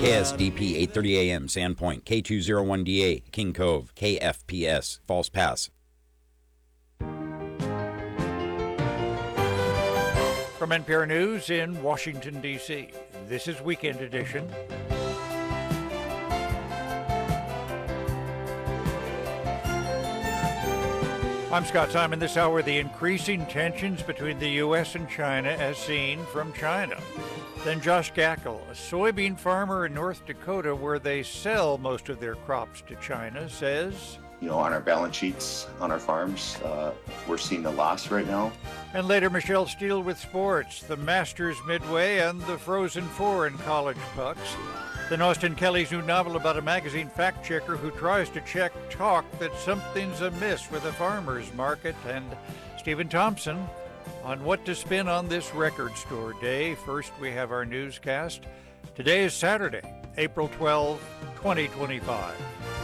KSDP 8:30 a.m. Sandpoint, K201DA, King Cove, KFPS, False Pass. From NPR News in Washington, D.C., this is Weekend Edition. I'm Scott Simon. This hour, the increasing tensions between the U.S. and China as seen from China. Then Josh Gackel, a soybean farmer in North Dakota where they sell most of their crops to China, says, on our balance sheets on our farms, we're seeing a loss right now. And later, Michelle Steele with sports, the Masters Midway, and the Frozen Four in college pucks. Then Austin Kelly's new novel about a magazine fact-checker who tries to check talk that something's amiss with a farmer's market. And Stephen Thompson on what to spin on this record store day. First, we have our newscast. Today is Saturday, April 12, 2025.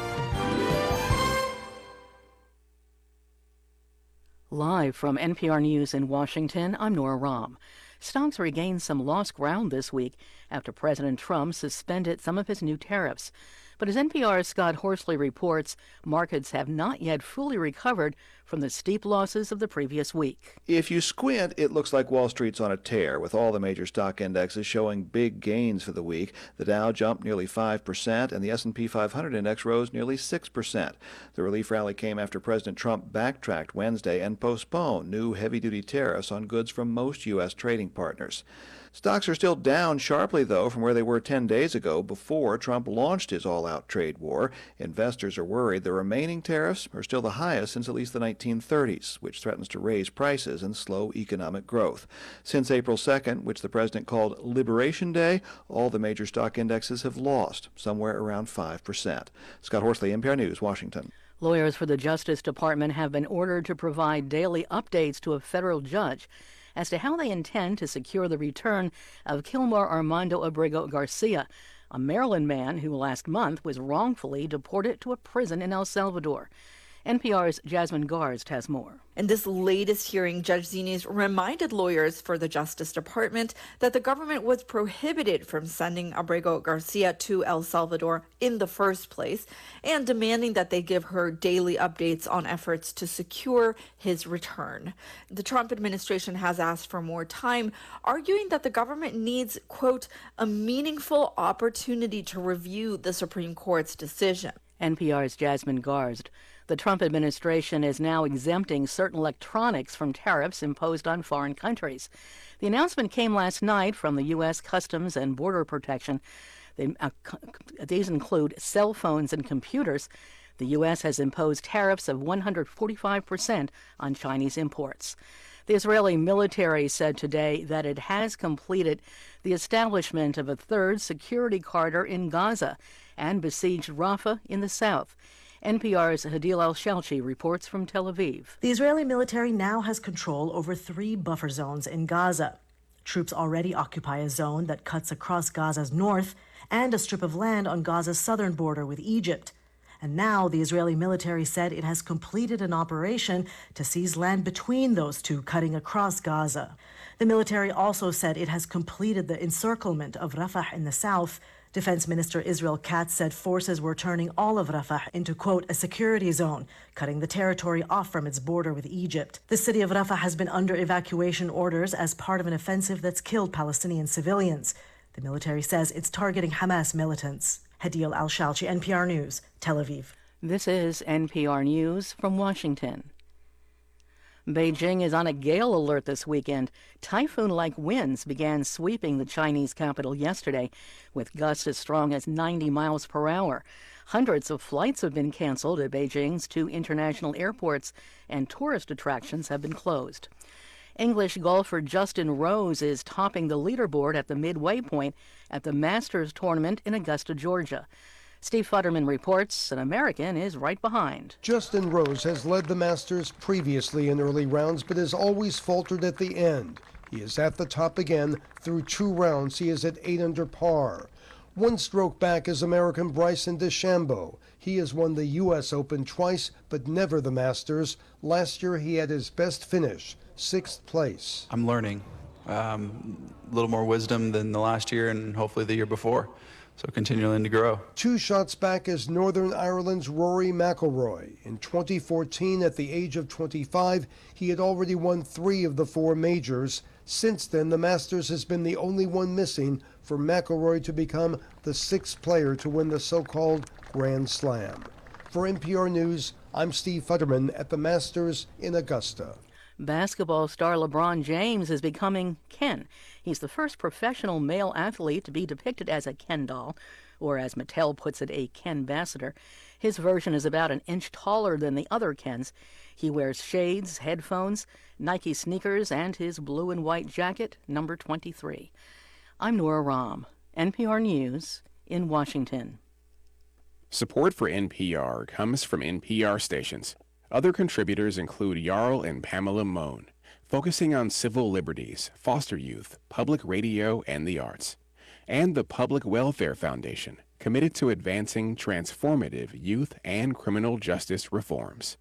Live from NPR News in Washington, I'm Nora Rahm. Stocks regained some lost ground this week after President Trump suspended some of his new tariffs. But as NPR's Scott Horsley reports, markets have not yet fully recovered from the steep losses of the previous week. If you squint, it looks like Wall Street's on a tear, with all the major stock indexes showing big gains for the week. The Dow jumped nearly 5%, and the S&P 500 index rose nearly 6%. The relief rally came after President Trump backtracked Wednesday and postponed new heavy-duty tariffs on goods from most U.S. trading partners. Stocks are still down sharply, though, from where they were 10 days ago before Trump launched his all-out trade war. Investors are worried the remaining tariffs are still the highest since at least the 1930s, which threatens to raise prices and slow economic growth. Since April 2nd, which the president called Liberation Day, all the major stock indexes have lost, somewhere around 5%. Scott Horsley, NPR News, Washington. Lawyers for the Justice Department have been ordered to provide daily updates to a federal judge as to how they intend to secure the return of Kilmar Armando Abrego Garcia, a Maryland man who last month was wrongfully deported to a prison in El Salvador. NPR's Jasmine Garsd has more. In this latest hearing, Judge Zines reminded lawyers for the Justice Department that the government was prohibited from sending Abrego Garcia to El Salvador in the first place, and demanding that they give her daily updates on efforts to secure his return. The Trump administration has asked for more time, arguing that the government needs, quote, a meaningful opportunity to review the Supreme Court's decision. NPR's Jasmine Garsd. The Trump administration is now exempting certain electronics from tariffs imposed on foreign countries. The announcement came last night from the U.S. Customs and Border Protection. These include cell phones and computers. The U.S. has imposed tariffs of 145% on Chinese imports. The Israeli military said today that it has completed the establishment of a third security corridor in Gaza and besieged Rafah in the south. NPR's Hadil Al-Shalchi reports from Tel Aviv. The Israeli military now has control over 3 buffer zones in Gaza. Troops already occupy a zone that cuts across Gaza's north and a strip of land on Gaza's southern border with Egypt. And now the Israeli military said it has completed an operation to seize land between those two, cutting across Gaza. The military also said it has completed the encirclement of Rafah in the south. Defense Minister Israel Katz said forces were turning all of Rafah into, quote, a security zone, cutting the territory off from its border with Egypt. The city of Rafah has been under evacuation orders as part of an offensive that's killed Palestinian civilians. The military says it's targeting Hamas militants. Hadil Al-Shalchi, NPR News, Tel Aviv. This is NPR News from Washington. Beijing is on a gale alert this weekend. Typhoon-like winds began sweeping the Chinese capital yesterday, with gusts as strong as 90 miles per hour. Hundreds of flights have been canceled at Beijing's 2 international airports, and tourist attractions have been closed. English golfer Justin Rose is topping the leaderboard at the midway point at the Masters tournament in Augusta, Georgia. Steve Futterman reports an American is right behind. Justin Rose has led the Masters previously in early rounds, but has always faltered at the end. He is at the top again. Through 2 rounds, he is at 8 under par. 1 stroke back is American Bryson DeChambeau. He has won the U.S. Open twice, but never the Masters. Last year, he had his best finish, 6th place. I'm learning a little more wisdom than the last year and hopefully the year before. So continuing to grow. 2 shots back is Northern Ireland's Rory McIlroy. In 2014, at the age of 25, he had already won 3 of the 4 majors. Since then, the Masters has been the only one missing for McIlroy to become the 6th player to win the so-called Grand Slam. For NPR News, I'm Steve Futterman at the Masters in Augusta. Basketball star LeBron James is becoming Ken. He's the first professional male athlete to be depicted as a Ken doll, or as Mattel puts it, a Ken-bassador. His version is about an inch taller than the other Kens. He wears shades, headphones, Nike sneakers, and his blue and white jacket, number 23. I'm Nora Rahm, NPR News in Washington. Support for NPR comes from NPR stations. Other contributors include Jarl and Pamela Mohn, focusing on civil liberties, foster youth, public radio, and the arts. And the Public Welfare Foundation, committed to advancing transformative youth and criminal justice reforms.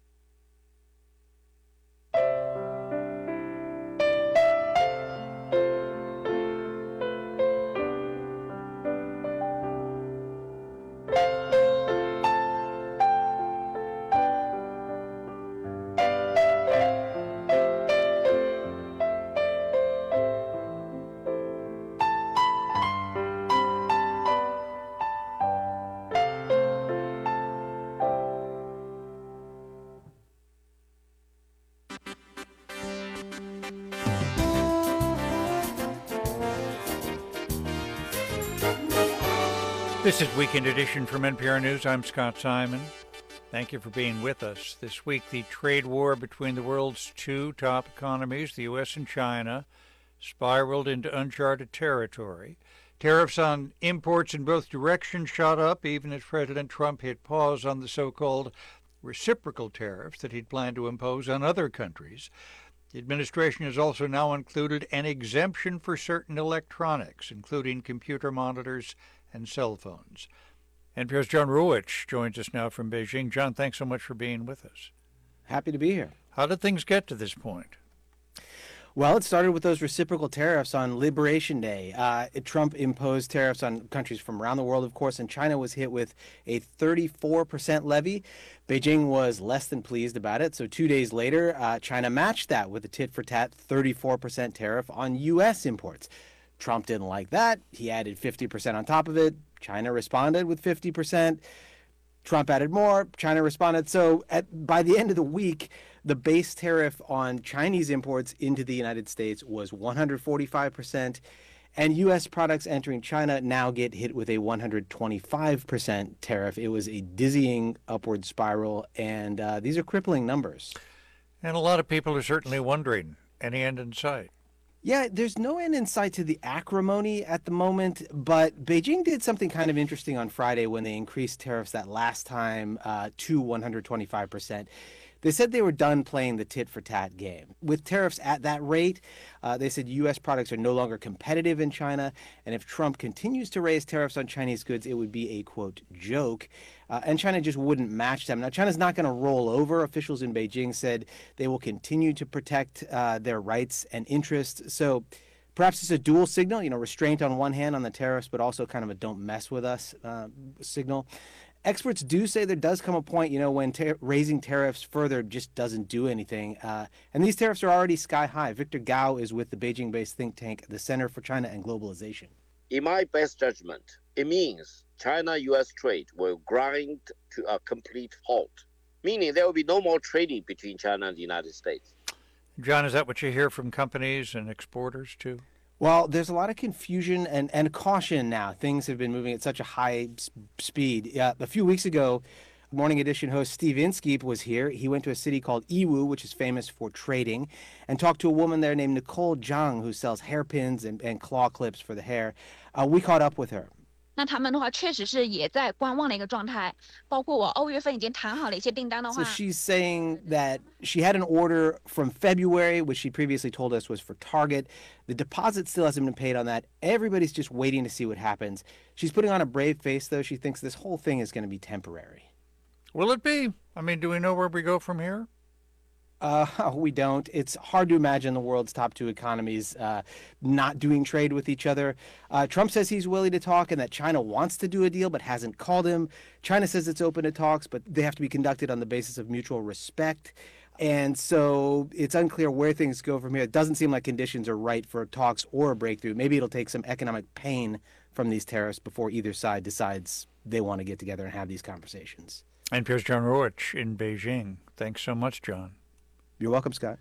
This is Weekend Edition from NPR News. I'm Scott Simon. Thank you for being with us. This week, the trade war between the world's 2 top economies, the U.S. and China, spiraled into uncharted territory. Tariffs on imports in both directions shot up, even as President Trump hit pause on the so-called reciprocal tariffs that he'd planned to impose on other countries. The administration has also now included an exemption for certain electronics, including computer monitors and cell phones. NPR's John Ruwitch joins us now from Beijing. John, thanks so much for being with us. Happy to be here. How did things get to this point? Well, it started with those reciprocal tariffs on Liberation Day. Trump imposed tariffs on countries from around the world, of course, and China was hit with a 34% levy. Beijing was less than pleased about it. So 2 days later, China matched that with a tit-for-tat 34% tariff on U.S. imports. Trump didn't like that. He added 50% on top of it. China responded with 50%. Trump added more. China responded. So by the end of the week, the base tariff on Chinese imports into the United States was 145%. And U.S. products entering China now get hit with a 125% tariff. It was a dizzying upward spiral. And these are crippling numbers. And a lot of people are certainly wondering, any end in sight? Yeah, there's no end in sight to the acrimony at the moment, but Beijing did something kind of interesting on Friday when they increased tariffs that last time to 125%. They said they were done playing the tit-for-tat game. With tariffs at that rate, they said U.S. products are no longer competitive in China, and if Trump continues to raise tariffs on Chinese goods, it would be a, quote, joke, and China just wouldn't match them. Now, China's not going to roll over. Officials in Beijing said they will continue to protect their rights and interests. So perhaps it's a dual signal, restraint on one hand on the tariffs, but also kind of a don't mess with us signal. Experts do say there does come a point, when raising tariffs further just doesn't do anything. And these tariffs are already sky high. Victor Gao is with the Beijing-based think tank, the Center for China and Globalization. In my best judgment, it means China-U.S. trade will grind to a complete halt, meaning there will be no more trading between China and the United States. John, is that what you hear from companies and exporters too? Well, there's a lot of confusion and caution now. Things have been moving at such a high speed. A few weeks ago, Morning Edition host Steve Inskeep was here. He went to a city called Yiwu, which is famous for trading, and talked to a woman there named Nicole Zhang, who sells hairpins and claw clips for the hair. We caught up with her. 那他们的话确实是也在观望的一个状态，包括我2月份已经谈好了一些订单的话。 So she's saying that she had an order from February, which she previously told us was for Target. The deposit still hasn't been paid on that. Everybody's just waiting to see what happens. She's putting on a brave face, though. She thinks this whole thing is going to be temporary. Will it be? I mean, do we know where we go from here? We don't. It's hard to imagine the world's top two economies not doing trade with each other. Trump says he's willing to talk and that China wants to do a deal but hasn't called him. China says it's open to talks, but they have to be conducted on the basis of mutual respect. And so it's unclear where things go from here. It doesn't seem like conditions are right for talks or a breakthrough. Maybe it'll take some economic pain from these tariffs before either side decides they want to get together and have these conversations. NPR's John Rowich in Beijing. Thanks so much, John. You're welcome, Scott.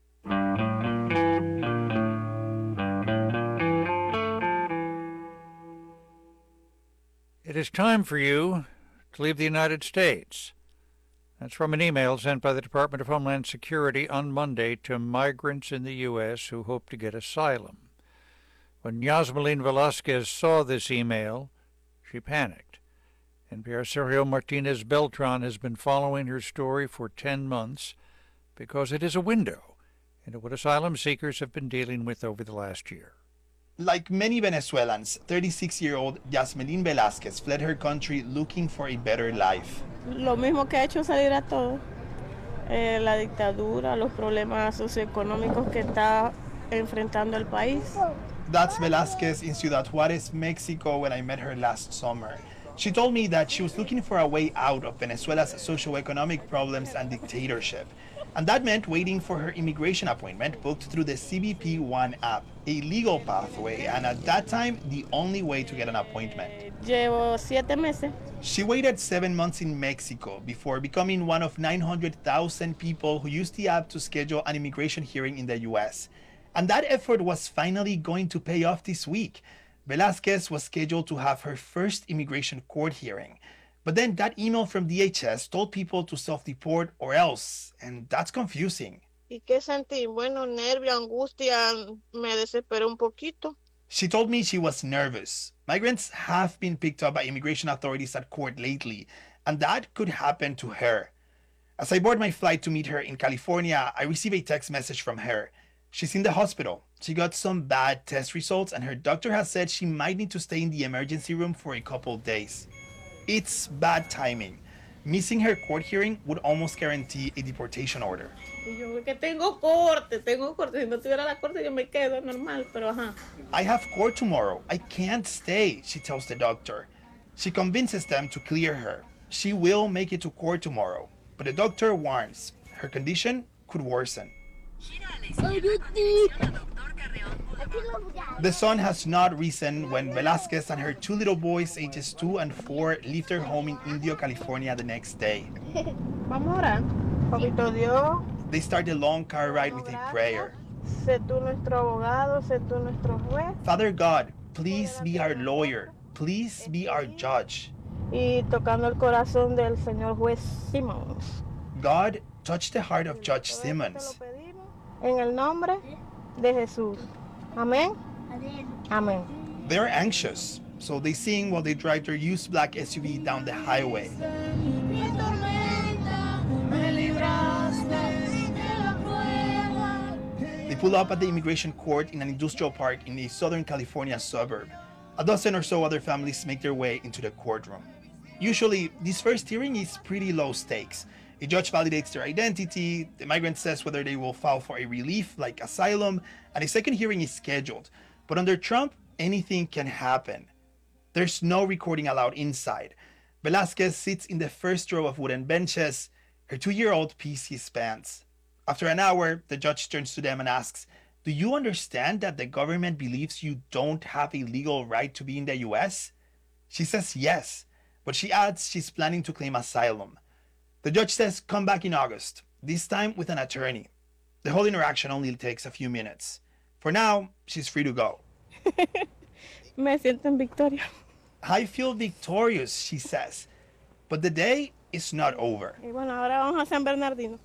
It is time for you to leave the United States. That's from an email sent by the Department of Homeland Security on Monday to migrants in the U.S. who hope to get asylum. When Yasmine Velasquez saw this email, she panicked. NPR's Sergio Martinez Beltran has been following her story for 10 months because it is a window into what asylum seekers have been dealing with over the last year. Like many Venezuelans, 36-year-old Yasmine Velasquez fled her country looking for a better life. Lo mismo que ha hecho salir a todos. La dictadura, los problemas socioeconómicos que está enfrentando el país. That's Velasquez in Ciudad Juárez, Mexico, when I met her last summer. She told me that she was looking for a way out of Venezuela's socioeconomic problems and dictatorship. And that meant waiting for her immigration appointment booked through the CBP One app, a legal pathway, and at that time, the only way to get an appointment. Llevo 7 meses. She waited 7 months in Mexico before becoming one of 900,000 people who used the app to schedule an immigration hearing in the U.S. And that effort was finally going to pay off this week. Velasquez was scheduled to have her first immigration court hearing. But then that email from DHS told people to self-deport or else, and that's confusing. ¿Y qué sentí? Bueno, nervio, angustia, me desesperé un poquito. She told me she was nervous. Migrants have been picked up by immigration authorities at court lately, and that could happen to her. As I board my flight to meet her in California, I receive a text message from her. She's in the hospital. She got some bad test results, and her doctor has said she might need to stay in the emergency room for a couple days. It's bad timing. Missing her court hearing would almost guarantee a deportation order. Yo que tengo corte. Si no tuviera la corte, yo me quedo normal, pero ajá. I have court tomorrow. I can't stay, she tells the doctor. She convinces them to clear her. She will make it to court tomorrow, but the doctor warns her condition could worsen. The sun has not risen when Velasquez and her 2 little boys, ages 2 and 4, leave their home in Indio, California the next day. Vamos a orar. Papito Dios. They start a long car ride with a prayer. Sé tú nuestro abogado, sé tú nuestro juez. Father God, please be our lawyer. Please be our judge. Y tocando el corazón del señor juez Simmons. God, touch the heart of Judge Simmons. En el nombre de Jesús. Amén. Amén. They're anxious, so they sing while they drive their used black SUV down the highway. They pull up at the immigration court in an industrial park in a Southern California suburb. A dozen or so other families make their way into the courtroom. Usually, this first hearing is pretty low stakes. A judge validates their identity, the migrant says whether they will file for a relief like asylum, and a second hearing is scheduled. But under Trump, anything can happen. There's no recording allowed inside. Velasquez sits in the first row of wooden benches. Her 2-year-old pees his pants. After an hour, the judge turns to them and asks, "Do you understand that the government believes you don't have a legal right to be in the US?" She says yes, but she adds she's planning to claim asylum. The judge says come back in August, this time with an attorney. The whole interaction only takes a few minutes. For now, she's free to go. Me siento en victoria. I feel victorious, she says. But the day is not over. Y bueno, ahora vamos a San Bernardino.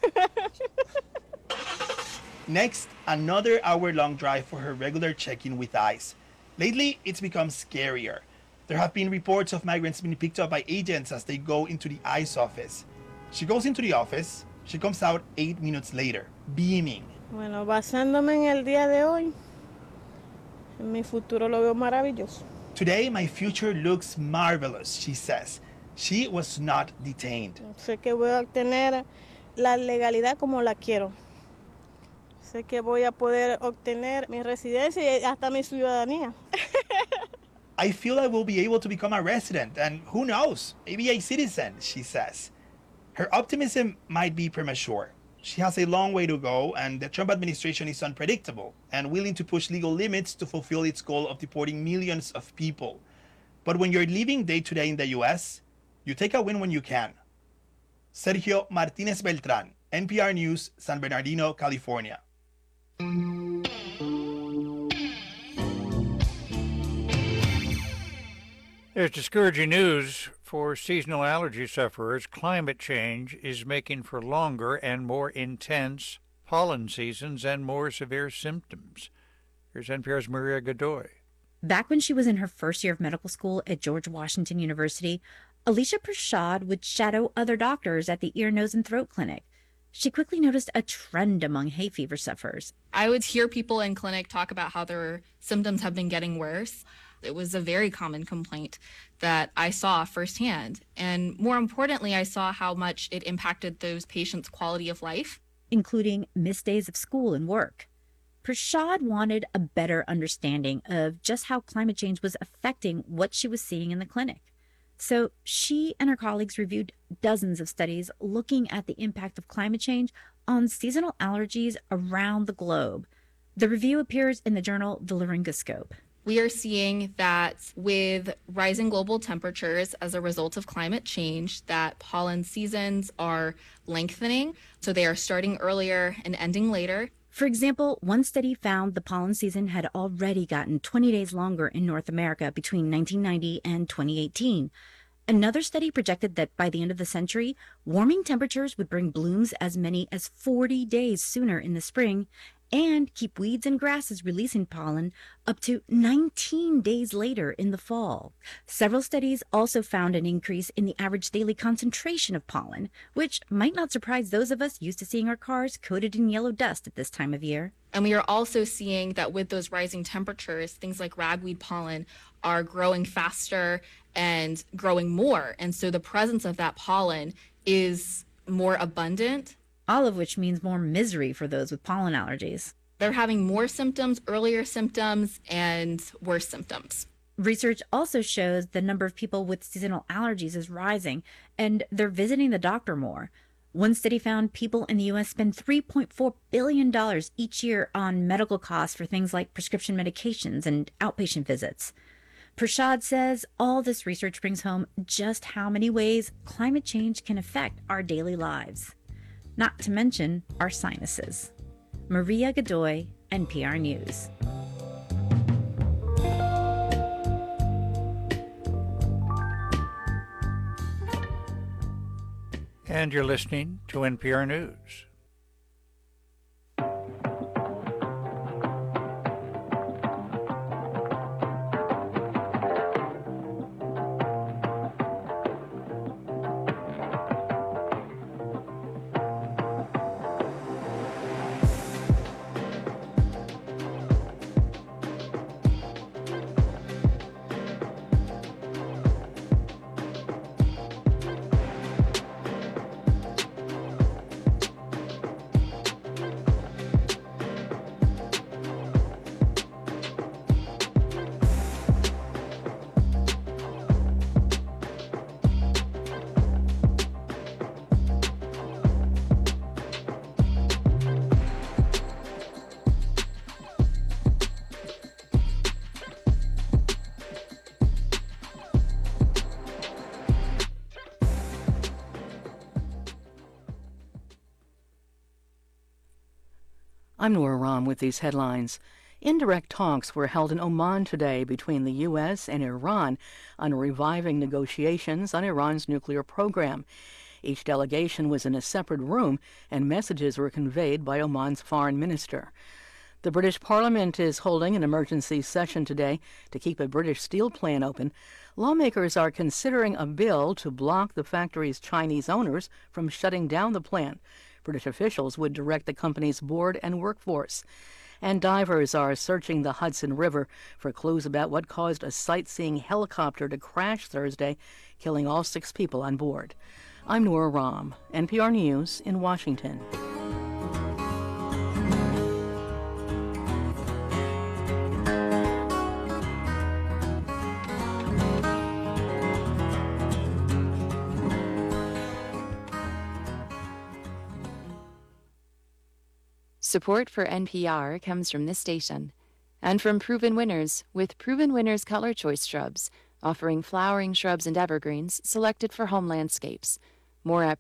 Next, another hour-long drive for her regular check-in with ICE. Lately, it's become scarier. There have been reports of migrants being picked up by agents as they go into the ICE office. She goes into the office. She comes out 8 minutes later, beaming. Bueno, basándome en el día de hoy, en mi futuro lo veo maravilloso. Today, my future looks marvelous, she says. She was not detained. Sé que voy a obtener la legalidad como la quiero. Sé que voy a poder obtener mi residencia y hasta mi ciudadanía. I feel I will be able to become a resident, and who knows, maybe a citizen, she says. Her optimism might be premature. She has a long way to go, and the Trump administration is unpredictable and willing to push legal limits to fulfill its goal of deporting millions of people. But when you're living day to day in the US, you take a win when you can. Sergio Martinez Beltran, NPR News, San Bernardino, California. There's discouraging news for seasonal allergy sufferers. Climate change is making for longer and more intense pollen seasons and more severe symptoms. Here's NPR's Maria Godoy. Back when she was in her first year of medical school at George Washington University, Alicia Prashad would shadow other doctors at the ear, nose, and throat clinic. She quickly noticed a trend among hay fever sufferers. I would hear people in clinic talk about how their symptoms have been getting worse. It was a very common complaint that I saw firsthand. And more importantly, I saw how much it impacted those patients' quality of life, including missed days of school and work. Prashad wanted a better understanding of just how climate change was affecting what she was seeing in the clinic. So she and her colleagues reviewed dozens of studies looking at the impact of climate change on seasonal allergies around the globe. The review appears in the journal The Laryngoscope. We are seeing that with rising global temperatures as a result of climate change, that pollen seasons are lengthening. So they are starting earlier and ending later. For example, one study found the pollen season had already gotten 20 days longer in North America between 1990 and 2018. Another study projected that by the end of the century, warming temperatures would bring blooms as many as 40 days sooner in the spring and keep weeds and grasses releasing pollen up to 19 days later in the fall. Several studies also found an increase in the average daily concentration of pollen, which might not surprise those of us used to seeing our cars coated in yellow dust at this time of year. And we are also seeing that with those rising temperatures, things like ragweed pollen are growing faster and growing more. And so the presence of that pollen is more abundant. All of which means more misery for those with pollen allergies. They're having more symptoms, earlier symptoms, and worse symptoms. Research also shows the number of people with seasonal allergies is rising, and they're visiting the doctor more. One study found people in the U.S. spend $3.4 billion each year on medical costs for things like prescription medications and outpatient visits. Prashad says all this research brings home just how many ways climate change can affect our daily lives. Not to mention our sinuses. Maria Godoy, NPR News. And you're listening to NPR News. I'm Nora Rahm with these headlines. Indirect talks were held in Oman today between the U.S. and Iran on reviving negotiations on Iran's nuclear program. Each delegation was in a separate room, and messages were conveyed by Oman's foreign minister. The British Parliament is holding an emergency session today to keep a British steel plant open. Lawmakers are considering a bill to block the factory's Chinese owners from shutting down the plant. British officials would direct the company's board and workforce. And divers are searching the Hudson River for clues about what caused a sightseeing helicopter to crash Thursday, killing all 6 people on board. I'm Nora Rahm, NPR News in Washington. Support for NPR comes from this station and from Proven Winners with Proven Winners Color Choice Shrubs, offering flowering shrubs and evergreens selected for home landscapes. More at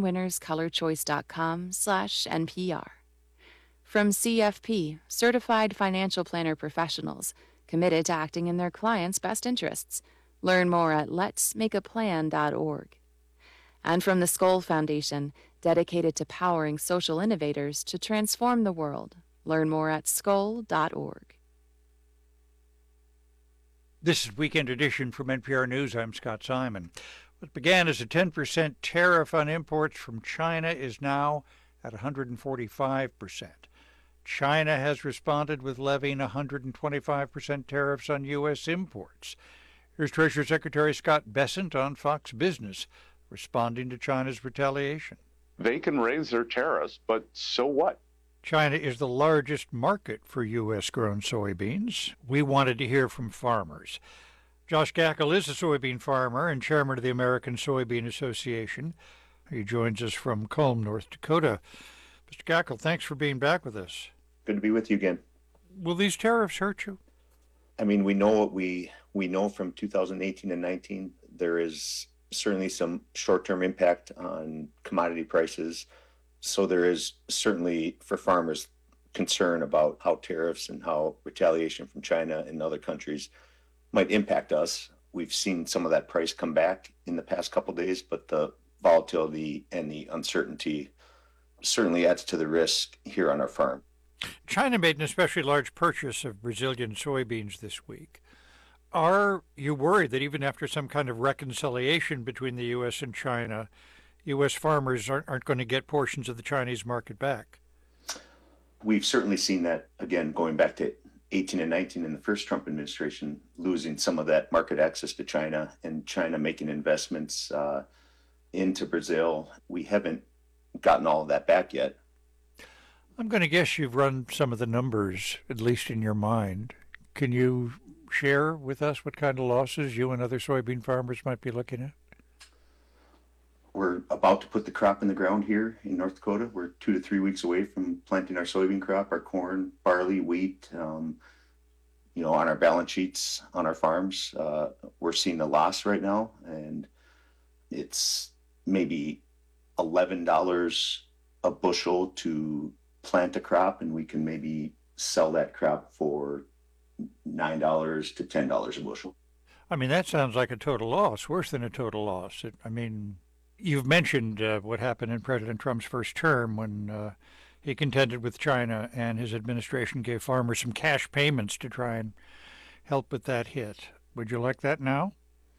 provenwinnerscolorchoice.com/NPR. From CFP, Certified Financial Planner Professionals, committed to acting in their clients' best interests. Learn more at letsmakeaplan.org. And from the Skoll Foundation, dedicated to powering social innovators to transform the world. Learn more at skoll.org. This is Weekend Edition from NPR News. I'm Scott Simon. What began as a 10% tariff on imports from China is now at 145%. China has responded with levying 125% tariffs on U.S. imports. Here's Treasury Secretary Scott Bessent on Fox Business, responding to China's retaliation. They can raise their tariffs, but so what? China is the largest market for U.S.-grown soybeans. We wanted to hear from farmers. Josh Gackel is a soybean farmer and chairman of the American Soybean Association. He joins us from Culm, North Dakota. Mr. Gackel, thanks for being back with us. Good to be with you again. Will these tariffs hurt you? I mean, we know what we know from 2018 and 19. There is certainly some short-term impact on commodity prices. So there is certainly, for farmers, concern about how tariffs and how retaliation from China and other countries might impact us. We've seen some of that price come back in the past couple of days, but the volatility and the uncertainty certainly adds to the risk here on our farm. China made an especially large purchase of Brazilian soybeans this week. Are you worried that even after some kind of reconciliation between the U.S. and China, U.S. farmers aren't going to get portions of the Chinese market back? We've certainly seen that, again, going back to 18 and 19 in the first Trump administration, losing some of that market access to China and China making investments into Brazil. We haven't gotten all of that back yet. I'm going to guess you've run some of the numbers, at least in your mind. Can you share with us what kind of losses you and other soybean farmers might be looking at? We're about to put the crop in the ground here in North Dakota. We're 2 to 3 weeks away from planting our soybean crop, our corn, barley, wheat. On our balance sheets on our farms, we're seeing a loss right now, and it's maybe $11 a bushel to plant a crop, and we can maybe sell that crop for $9 to $10 a bushel. I mean, that sounds like a total loss, worse than a total loss. You've mentioned what happened in President Trump's first term when he contended with China and his administration gave farmers some cash payments to try and help with that hit. Would you like that now?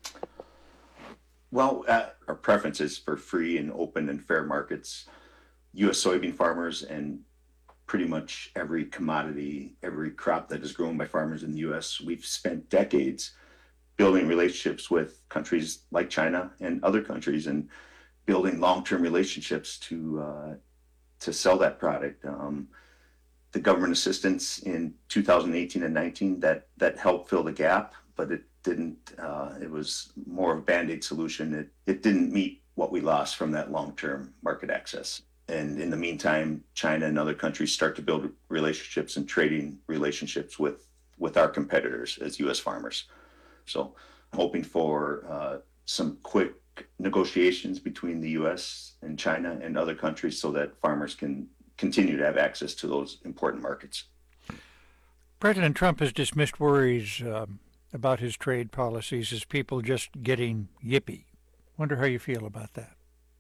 Well, our preference is for free and open and fair markets. U.S. soybean farmers and pretty much every commodity, every crop that is grown by farmers in the U.S., we've spent decades building relationships with countries like China and other countries and building long-term relationships to sell that product. The government assistance in 2018 and 19 that helped fill the gap, but it didn't. It was more of a Band-Aid solution. It didn't meet what we lost from that long-term market access. And in the meantime, China and other countries start to build relationships and trading relationships with our competitors as U.S. farmers. So I'm hoping for some quick negotiations between the U.S. and China and other countries so that farmers can continue to have access to those important markets. President Trump has dismissed worries about his trade policies as people just getting yippy. Wonder how you feel about that.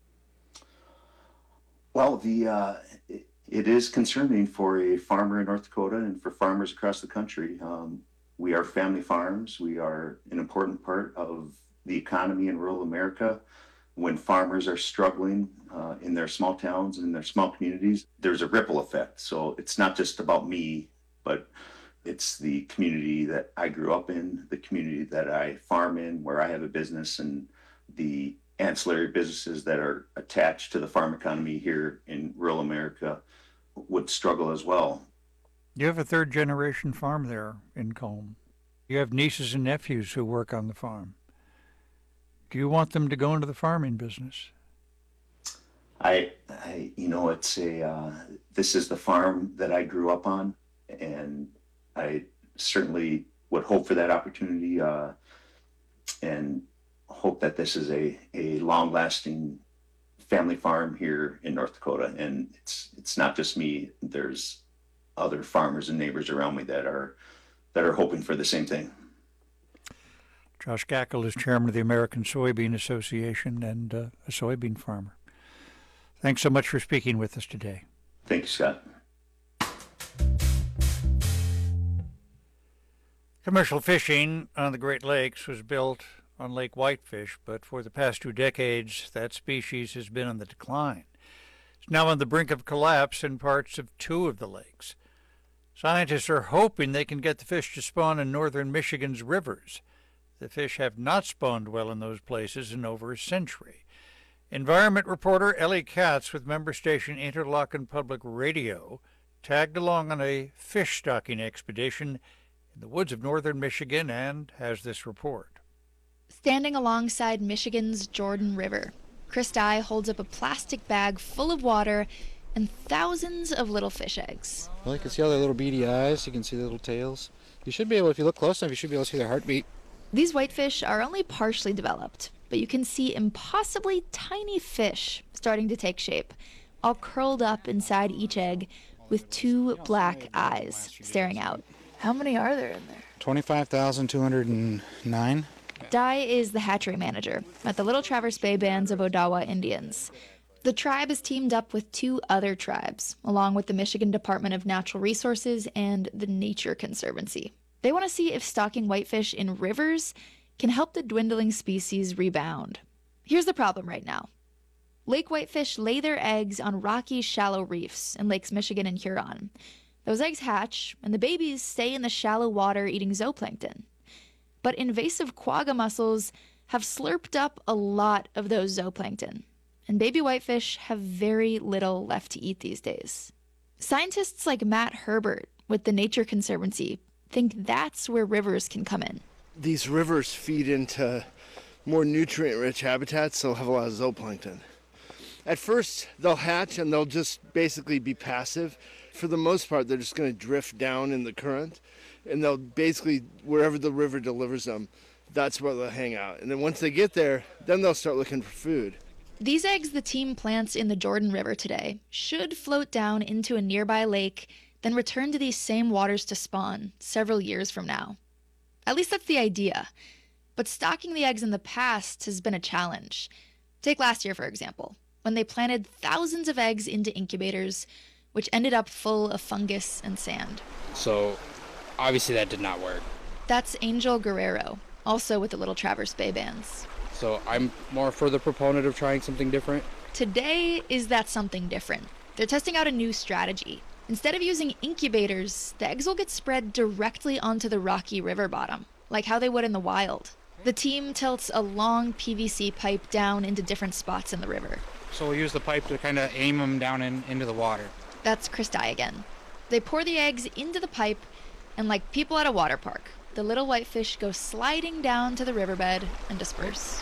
Well, it is concerning for a farmer in North Dakota and for farmers across the country. We are family farms. We are an important part of the economy in rural America. When farmers are struggling in their small towns and in their small communities, there's a ripple effect. So it's not just about me, but it's the community that I grew up in, the community that I farm in, where I have a business, and the ancillary businesses that are attached to the farm economy here in rural America would struggle as well. You have a third-generation farm there in Combe. You have nieces and nephews who work on the farm. Do you want them to go into the farming business? This is the farm that I grew up on, and I certainly would hope for that opportunity, and hope that this is a long-lasting family farm here in North Dakota. And it's not just me. There's other farmers and neighbors around me that are hoping for the same thing. Josh Gackel is chairman of the American Soybean Association and a soybean farmer. Thanks so much for speaking with us today. Thank you, Scott. Commercial fishing on the Great Lakes was built on Lake Whitefish, but for the past 2 decades, that species has been on the decline. It's now on the brink of collapse in parts of 2 of the lakes. Scientists are hoping they can get the fish to spawn in northern Michigan's rivers. The fish have not spawned well in those places in over a century. Environment reporter Ellie Katz with member station Interlochen Public Radio tagged along on a fish stocking expedition in the woods of northern Michigan and has this report. Standing alongside Michigan's Jordan River, Chris Dye holds up a plastic bag full of water and thousands of little fish eggs. Well, you can see all their little beady eyes. You can see their little tails. You should be able, if you look close enough, you should be able to see their heartbeat. These whitefish are only partially developed, but you can see impossibly tiny fish starting to take shape, all curled up inside each egg with 2 black eyes staring out. How many are there in there? 25,209. Dye is the hatchery manager at the Little Traverse Bay Bands of Odawa Indians. The tribe is teamed up with 2 other tribes, along with the Michigan Department of Natural Resources and the Nature Conservancy. They want to see if stocking whitefish in rivers can help the dwindling species rebound. Here's the problem right now. Lake whitefish lay their eggs on rocky, shallow reefs in Lakes Michigan and Huron. Those eggs hatch, and the babies stay in the shallow water eating zooplankton. But invasive quagga mussels have slurped up a lot of those zooplankton, and baby whitefish have very little left to eat these days. Scientists like Matt Herbert with the Nature Conservancy think that's where rivers can come in. These rivers feed into more nutrient-rich habitats, so they'll have a lot of zooplankton. At first, they'll hatch and they'll just basically be passive. For the most part, they're just going to drift down in the current, and they'll basically, wherever the river delivers them, that's where they'll hang out. And then once they get there, then they'll start looking for food. These eggs the team plants in the Jordan River today should float down into a nearby lake, then return to these same waters to spawn several years from now. At least that's the idea. But stocking the eggs in the past has been a challenge. Take last year, for example, when they planted thousands of eggs into incubators, which ended up full of fungus and sand. So, obviously that did not work. That's Angel Guerrero, also with the Little Traverse Bay Bands. So I'm more for the proponent of trying something different. Today is that something different. They're testing out a new strategy. Instead of using incubators, the eggs will get spread directly onto the rocky river bottom, like how they would in the wild. The team tilts a long PVC pipe down into different spots in the river. So we'll use the pipe to kind of aim them down into the water. That's Chris Dye again. They pour the eggs into the pipe, and like people at a water park, the little whitefish go sliding down to the riverbed and disperse.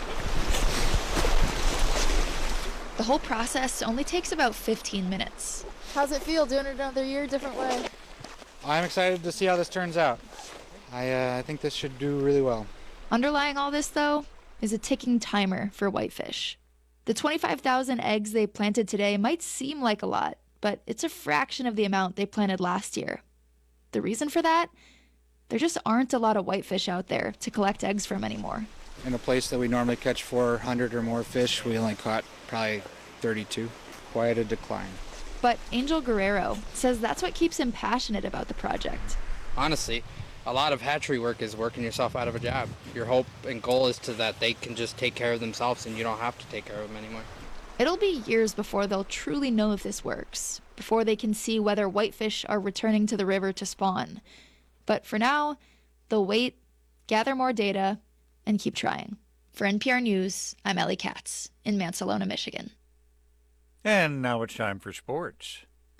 The whole process only takes about 15 minutes. How's it feel doing it another year, different way? I'm excited to see how this turns out. I think this should do really well. Underlying all this, though, is a ticking timer for whitefish. The 25,000 eggs they planted today might seem like a lot, but it's a fraction of the amount they planted last year. The reason for that? There just aren't a lot of whitefish out there to collect eggs from anymore. In a place that we normally catch 400 or more fish, we only caught probably 32. Quite a decline. But Angel Guerrero says that's what keeps him passionate about the project. Honestly, a lot of hatchery work is working yourself out of a job. Your hope and goal is that they can just take care of themselves and you don't have to take care of them anymore. It'll be years before they'll truly know if this works, before they can see whether whitefish are returning to the river to spawn. But for now, they'll wait, gather more data, and keep trying. For NPR News, I'm Ellie Katz in Mansalona, Michigan. And now it's time for sports.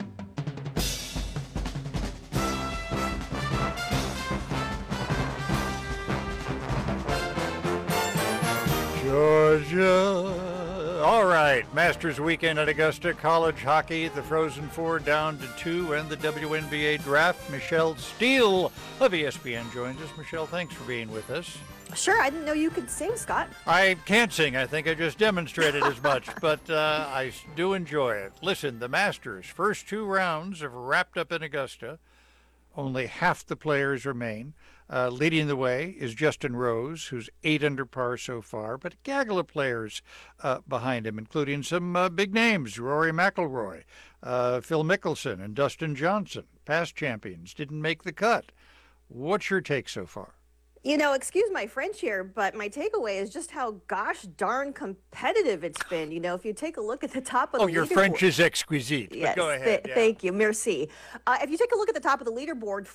Georgia. All right, Masters weekend at Augusta, college hockey, the Frozen Four down to 2, and the WNBA draft. Michelle Steele of ESPN joins us. Michelle, thanks for being with us. Sure, I didn't know you could sing, Scott. I can't sing. I think I just demonstrated as much, but I do enjoy it. Listen, the Masters, first 2 rounds have wrapped up in Augusta. Only half the players remain. Leading the way is Justin Rose, who's 8 under par so far, but a gaggle of players behind him, including some big names, Rory McIlroy, Phil Mickelson, and Dustin Johnson. Past champions didn't make the cut. What's your take so far? You know, excuse my French here, but my takeaway is just how gosh darn competitive it's been. You know, if you take a look at the top of the leaderboard. Oh, your French is exquisite. Yes, go ahead. Thank you. Merci. If you take a look at the top of the leaderboard,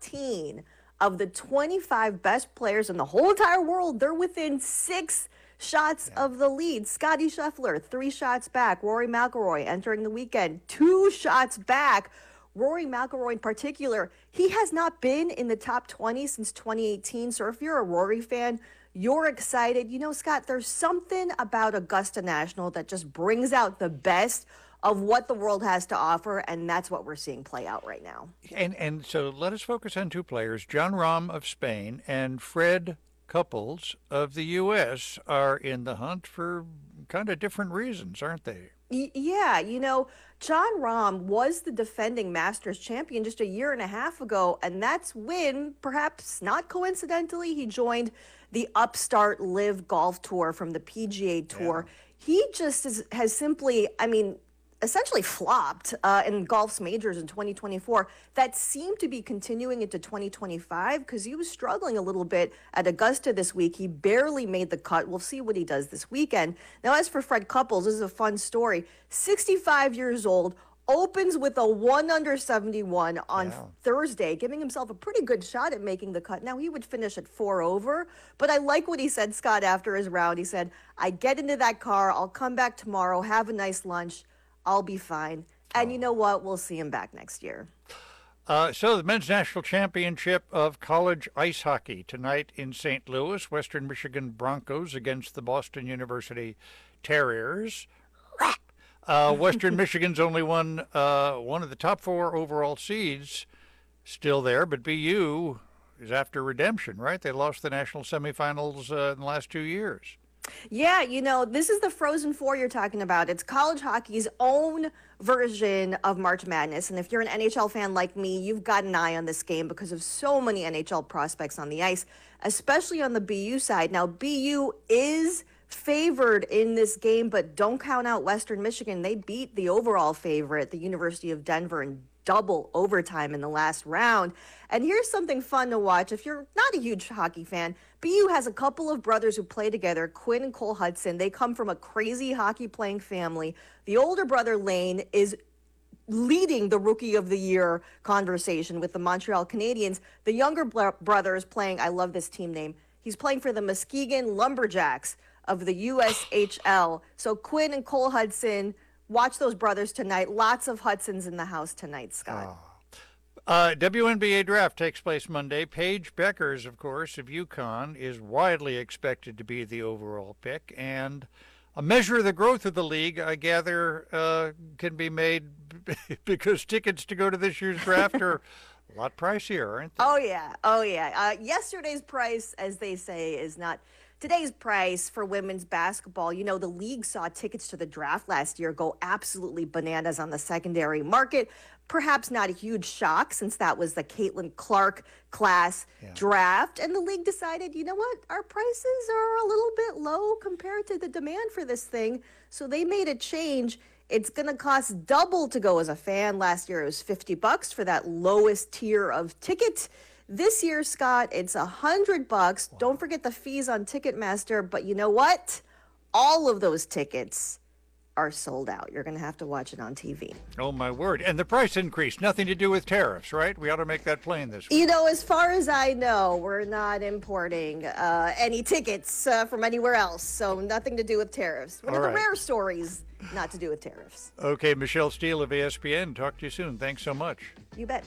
14 of the 25 best players in the whole entire world, they're within 6 shots of the lead. Scottie Scheffler, 3 shots back. Rory McIlroy entering the weekend, 2 shots back. Rory McIlroy in particular, he has not been in the top 20 since 2018. So if you're a Rory fan, you're excited. You know, Scott, there's something about Augusta National that just brings out the best of what the world has to offer, and that's what we're seeing play out right now. And so let us focus on 2 players. Jon Rahm of Spain and Fred Couples of the U.S. are in the hunt for kind of different reasons, aren't they? Yeah, you know, Jon Rahm was the defending Masters champion just a year and a half ago, and that's when, perhaps not coincidentally, he joined the upstart Live Golf Tour from the PGA Tour. Yeah. He just has simply, essentially flopped in golf's majors in 2024. That seemed to be continuing into 2025 because he was struggling a little bit at Augusta this week. He barely made the cut. We'll see what he does this weekend. Now, as for Fred Couples, this is a fun story. 65 years old, opens with a 1 under 71 on Thursday, giving himself a pretty good shot at making the cut. Now, he would finish at 4 over, but I like what he said, Scott, after his round. He said, I get into that car, I'll come back tomorrow, have a nice lunch, I'll be fine. And you know what? We'll see him back next year. So the Men's National Championship of College Ice Hockey tonight in St. Louis. Western Michigan Broncos against the Boston University Terriers. Western Michigan's only one of the top 4 overall seeds still there, but BU is after redemption, right? They lost the national semifinals in the last 2 years. Yeah, you know, this is the Frozen Four you're talking about. It's college hockey's own version of March Madness. And if you're an NHL fan like me, you've got an eye on this game because of so many NHL prospects on the ice, especially on the BU side. Now, BU is favored in this game, but don't count out Western Michigan. They beat the overall favorite, the University of Denver, in double overtime in the last round. And here's something fun to watch. If you're not a huge hockey fan, BU has a couple of brothers who play together, Quinn and Cole Hudson. They come from a crazy hockey playing family. The older brother, Lane, is leading the Rookie of the Year conversation with the Montreal Canadiens. The younger brother is playing, I love this team name, he's playing for the Muskegon Lumberjacks of the USHL. So Quinn and Cole Hudson, watch those brothers tonight. Lots of Hudsons in the house tonight, Scott. WNBA draft takes place Monday. Paige Beckers, of course, of UConn, is widely expected to be the overall pick. And a measure of the growth of the league, I gather, can be made because tickets to go to this year's draft are a lot pricier, aren't they? Oh, yeah. Yesterday's price, as they say, is not today's price for women's basketball. You know, the league saw tickets to the draft last year go absolutely bananas on the secondary market. Perhaps not a huge shock since that was the Caitlin Clark class draft. And the league decided, you know what, our prices are a little bit low compared to the demand for this thing. So they made a change. It's going to cost double to go as a fan. Last year it was $50 for that lowest tier of ticket. This year, Scott, it's $100. Wow. Don't forget the fees on Ticketmaster. But you know what? All of those tickets are sold out. You're going to have to watch it on TV. Oh, my word. And the price increase, nothing to do with tariffs, right? We ought to make that plain this week. You know, as far as I know, we're not importing any tickets from anywhere else, so nothing to do with tariffs. One of the rare stories not to do with tariffs. Okay, Michelle Steele of ESPN. Talk to you soon. Thanks so much. You bet.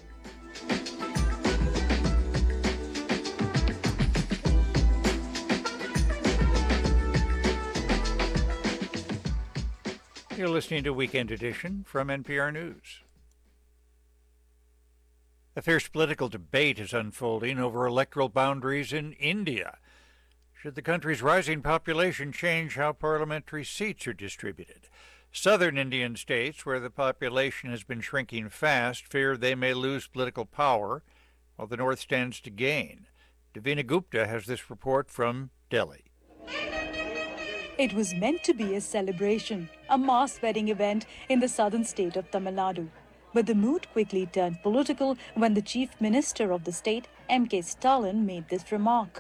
You're listening to Weekend Edition from NPR News. A fierce political debate is unfolding over electoral boundaries in India. Should the country's rising population change how parliamentary seats are distributed? Southern Indian states, where the population has been shrinking fast, fear they may lose political power, while the North stands to gain. Davina Gupta has this report from Delhi. It was meant to be a celebration, a mass wedding event in the southern state of Tamil Nadu. But the mood quickly turned political when the chief minister of the state, M.K. Stalin, made this remark.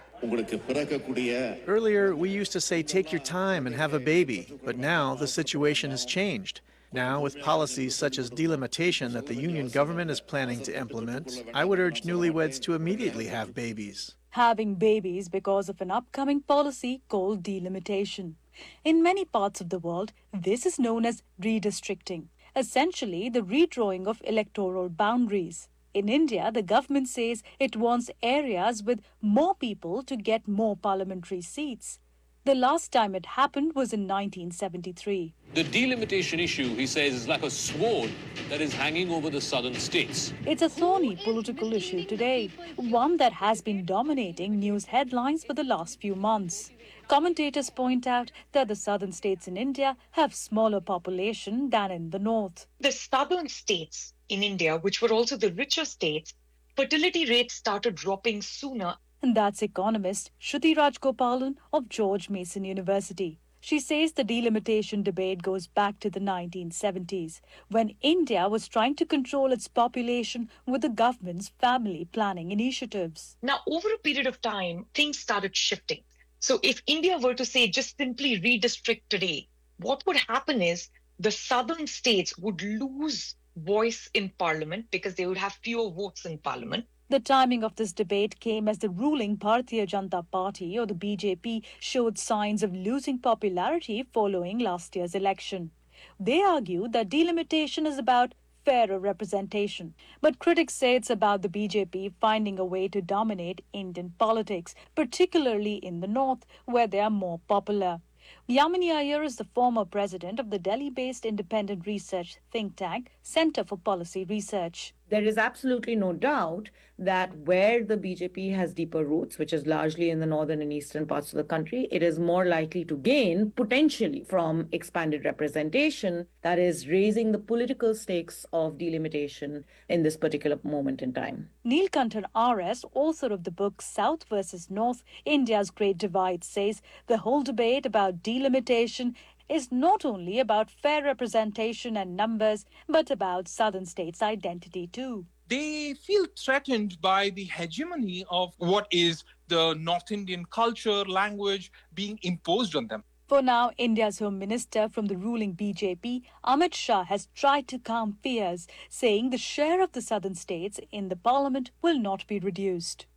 Earlier, we used to say, take your time and have a baby, but now the situation has changed. Now, with policies such as delimitation that the union government is planning to implement, I would urge newlyweds to immediately have babies. Having babies because of an upcoming policy called delimitation. In many parts of the world, this is known as redistricting, essentially the redrawing of electoral boundaries. In India, the government says it wants areas with more people to get more parliamentary seats. The last time it happened was in 1973. The delimitation issue, he says, is like a sword that is hanging over the southern states. It's a thorny political issue today, one that has been dominating news headlines for the last few months. Commentators point out that the southern states in India have smaller population than in the north. The southern states in India, which were also the richer states, fertility rates started dropping sooner. And that's economist Shruti Rajgopalan of George Mason University. She says the delimitation debate goes back to the 1970s, when India was trying to control its population with the government's family planning initiatives. Now, over a period of time, things started shifting. So if India were to say just simply redistrict today, what would happen is the southern states would lose voice in parliament because they would have fewer votes in parliament. The timing of this debate came as the ruling Bharatiya Janata Party, or the BJP, showed signs of losing popularity following last year's election. They argue that delimitation is about fairer representation. But critics say it's about the BJP finding a way to dominate Indian politics, particularly in the north, where they are more popular. Yamini Iyer is the former president of the Delhi-based independent research think tank, Center for Policy Research. There is absolutely no doubt that where the BJP has deeper roots, which is largely in the northern and eastern parts of the country, it is more likely to gain potentially from expanded representation, that is raising the political stakes of delimitation in this particular moment in time. Neelkantan R.S., author of the book South versus North, India's Great Divide, says the whole debate about delimitation is not only about fair representation and numbers, but about southern states' identity too. They feel threatened by the hegemony of what is the North Indian culture, language being imposed on them. For now, India's Home Minister from the ruling BJP, Amit Shah, has tried to calm fears, saying the share of the southern states in the parliament will not be reduced.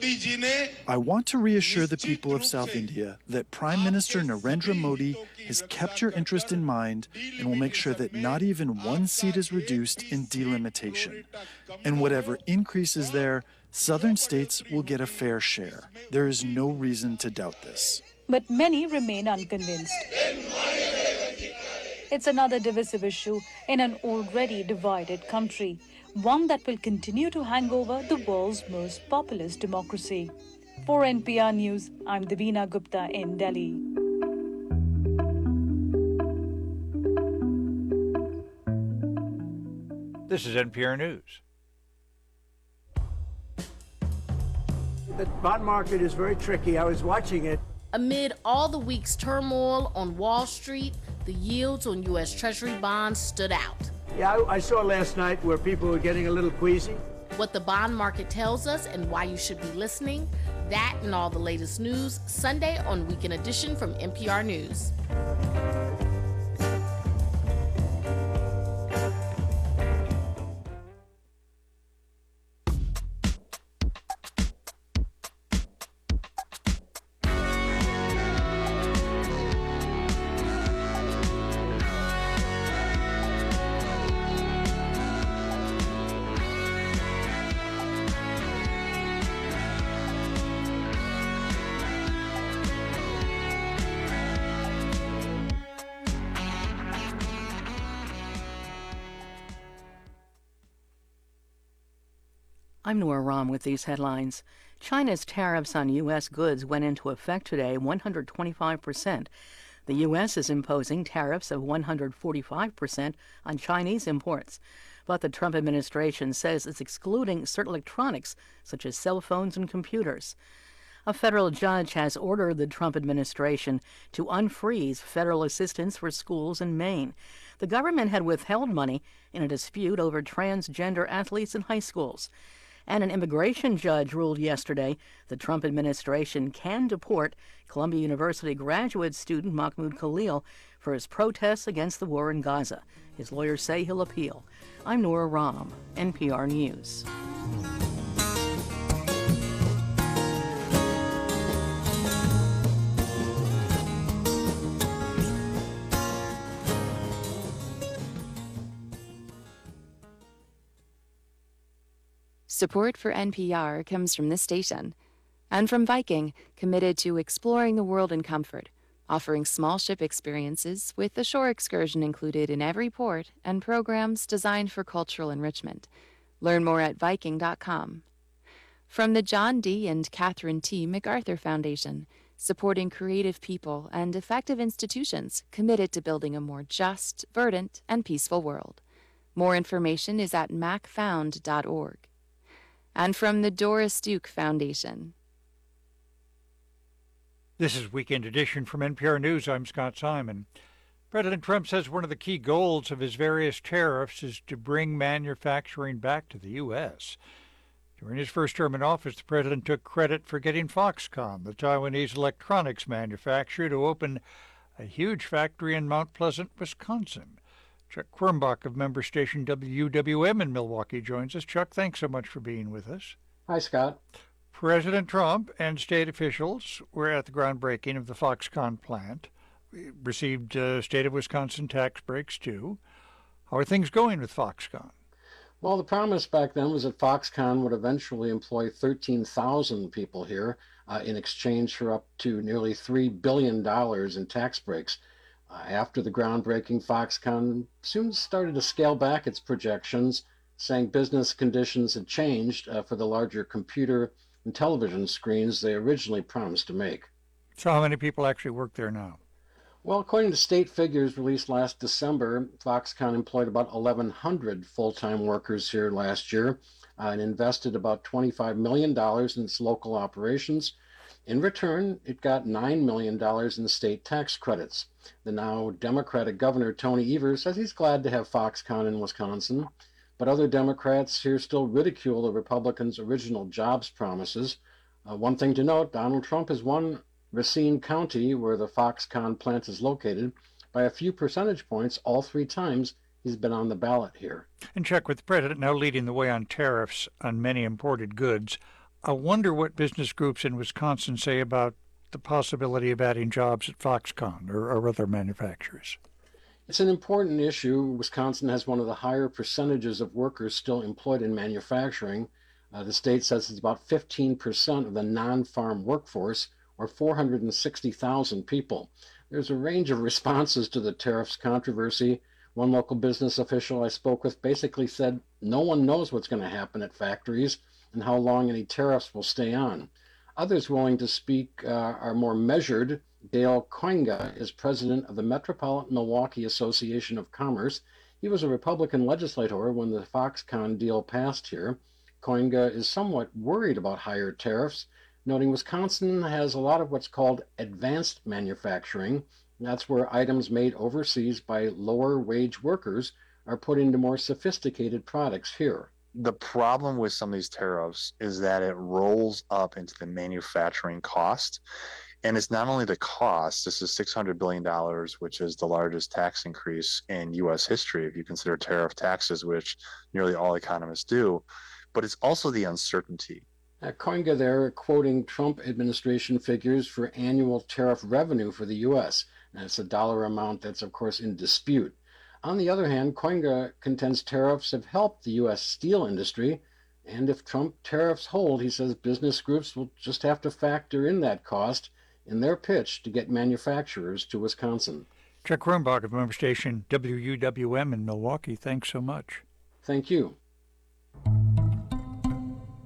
I want to reassure the people of South India that Prime Minister Narendra Modi has kept your interest in mind and will make sure that not even one seat is reduced in delimitation. And whatever increase is there, southern states will get a fair share. There is no reason to doubt this. But many remain unconvinced. It's another divisive issue in an already divided country, one that will continue to hang over the world's most populous democracy. For NPR News, I'm Davina Gupta in Delhi. This is NPR News. The bond market is very tricky. I was watching it. Amid all the week's turmoil on Wall Street, the yields on U.S. Treasury bonds stood out. Yeah, I saw last night where people were getting a little queasy. What the bond market tells us and why you should be listening, that and all the latest news, Sunday on Weekend Edition from NPR News. I'm Nora Rahm with these headlines. China's tariffs on U.S. goods went into effect today, 125%. The U.S. is imposing tariffs of 145% on Chinese imports. But the Trump administration says it's excluding certain electronics, such as cell phones and computers. A federal judge has ordered the Trump administration to unfreeze federal assistance for schools in Maine. The government had withheld money in a dispute over transgender athletes in high schools. And an immigration judge ruled yesterday the Trump administration can deport Columbia University graduate student Mahmoud Khalil for his protests against the war in Gaza. His lawyers say he'll appeal. I'm Nora Rahm, NPR News. Support for NPR comes from this station and from Viking, committed to exploring the world in comfort, offering small ship experiences with a shore excursion included in every port and programs designed for cultural enrichment. Learn more at Viking.com. From the John D. and Catherine T. MacArthur Foundation, supporting creative people and effective institutions committed to building a more just, verdant, and peaceful world. More information is at macfound.org. And from the Doris Duke Foundation. This is Weekend Edition from NPR News. I'm Scott Simon. President Trump says one of the key goals of his various tariffs is to bring manufacturing back to the U.S. During his first term in office, the president took credit for getting Foxconn, the Taiwanese electronics manufacturer, to open a huge factory in Mount Pleasant, Wisconsin. Chuck Quirmbach of member station WWM in Milwaukee joins us. Chuck, thanks so much for being with us. Hi, Scott. President Trump and state officials were at the groundbreaking of the Foxconn plant. We received state of Wisconsin tax breaks, too. How are things going with Foxconn? Well, the promise back then was that Foxconn would eventually employ 13,000 people here in exchange for up to nearly $3 billion in tax breaks. After the groundbreaking, Foxconn soon started to scale back its projections, saying business conditions had changed for the larger computer and television screens they originally promised to make. So how many people actually work there now? Well, according to state figures released last December, Foxconn employed about 1,100 full-time workers here last year and invested about $25 million in its local operations. In return, it got $9 million in state tax credits. The now Democratic Governor Tony Evers says he's glad to have Foxconn in Wisconsin, but other Democrats here still ridicule the Republicans' original jobs promises. One thing to note, Donald Trump has won Racine County, where the Foxconn plant is located, by a few percentage points all 3 times he's been on the ballot here. And Chuck, with the president now leading the way on tariffs on many imported goods, I wonder what business groups in Wisconsin say about the possibility of adding jobs at Foxconn or other manufacturers. It's an important issue. Wisconsin has one of the higher percentages of workers still employed in manufacturing. The state says it's about 15% of the non-farm workforce, or 460,000 people. There's a range of responses to the tariffs controversy. One local business official I spoke with basically said no one knows what's going to happen at factories and how long any tariffs will stay on. Others willing to speak are more measured. Dale Koinga is president of the Metropolitan Milwaukee Association of Commerce. He was a Republican legislator when the Foxconn deal passed here. Koinga is somewhat worried about higher tariffs, noting Wisconsin has a lot of what's called advanced manufacturing. That's where items made overseas by lower wage workers are put into more sophisticated products here. The problem with some of these tariffs is that it rolls up into the manufacturing cost. And it's not only the cost, this is $600 billion, which is the largest tax increase in U.S. history, if you consider tariff taxes, which nearly all economists do, but it's also the uncertainty. Koinga there quoting Trump administration figures for annual tariff revenue for the U.S. And it's a dollar amount that's, of course, in dispute. On the other hand, Koinga contends tariffs have helped the U.S. steel industry, and if Trump tariffs hold, he says business groups will just have to factor in that cost in their pitch to get manufacturers to Wisconsin. Chuck Quirmbach of member station WUWM in Milwaukee, thanks so much. Thank you.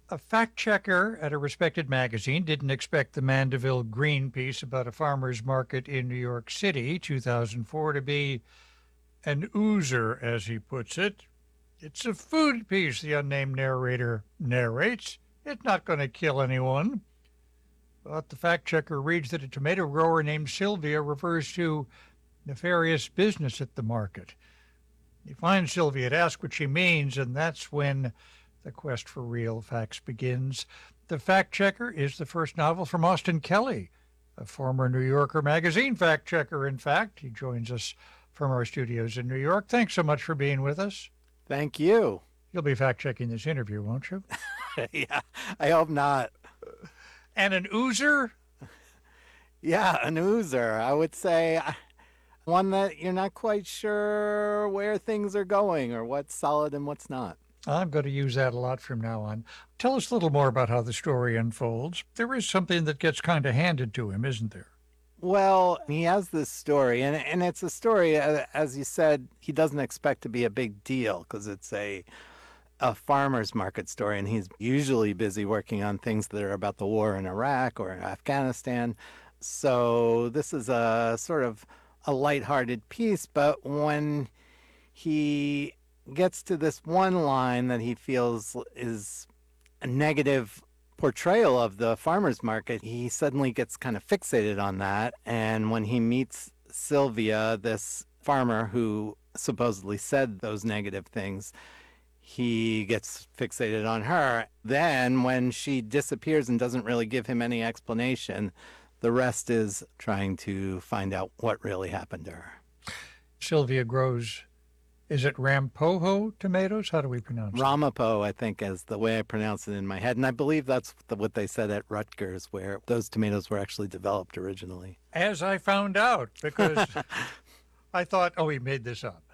A fact checker at a respected magazine didn't expect the Mandeville Green piece about a farmer's market in New York City, 2004, to be an oozer, as he puts it. It's a food piece, the unnamed narrator narrates. It's not going to kill anyone. But the fact checker reads that a tomato grower named Sylvia refers to nefarious business at the market. You find Sylvia to ask what she means, and that's when the quest for real facts begins. The Fact Checker is the first novel from Austin Kelly, a former New Yorker magazine fact checker, in fact. He joins us from our studios in New York. Thanks so much for being with us. Thank you. You'll be fact-checking this interview, won't you? Yeah, I hope not. And an oozer? Yeah, an oozer. I would say one that you're not quite sure where things are going or what's solid and what's not. I'm going to use that a lot from now on. Tell us a little more about how the story unfolds. There is something that gets kind of handed to him, isn't there? Well, he has this story, and it's a story, as you said, he doesn't expect to be a big deal because it's a farmer's market story, and he's usually busy working on things that are about the war in Iraq or in Afghanistan. So this is a sort of a lighthearted piece, but when he gets to this one line that he feels is a negative portrayal of the farmer's market, he suddenly gets kind of fixated on that. And when he meets Sylvia, this farmer who supposedly said those negative things, he gets fixated on her. Then when she disappears and doesn't really give him any explanation, the rest is trying to find out what really happened to her. Sylvia grows, is it Rampoho tomatoes? How do we pronounce it? Ramapo, I think, is the way I pronounce it in my head. And I believe that's what they said at Rutgers, where those tomatoes were actually developed originally. As I found out, because I thought, oh, he made this up.